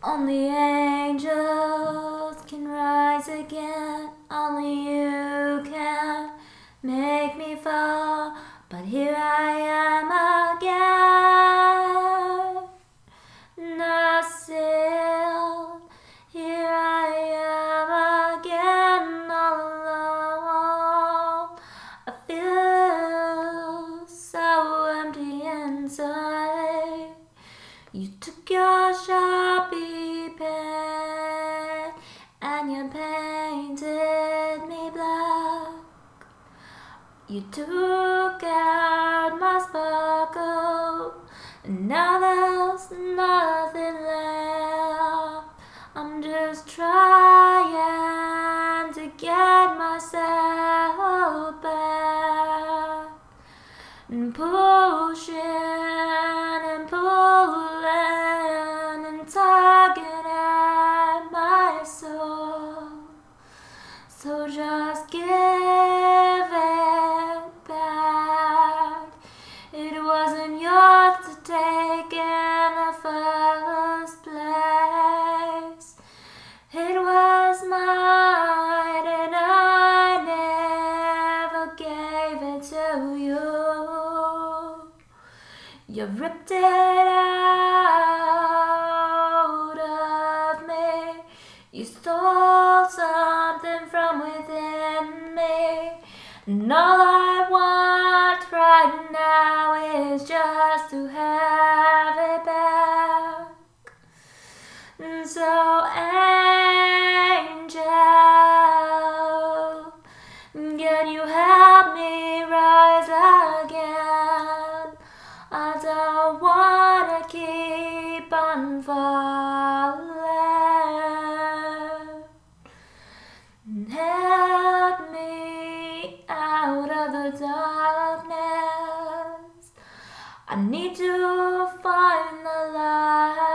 Only angels can rise again. Only you can make me fall. But here I am again. Not still. Here I am again, all alone. I feel so empty inside. You took your Sharpie pen and you painted me black. You took out my sparkle and now there's nothing left. I'm just trying to get myself back and pushing and pulling and tugging at my soul. So just give it back. It wasn't yours to take in the first place. It was mine and I never gave it to you. You ripped it out of me. You stole something from within me. And all I want right now is just to have it back. And so, angel, can you help me rise again? I don't wanna keep on falling. Help me out of the darkness. I need to find the light.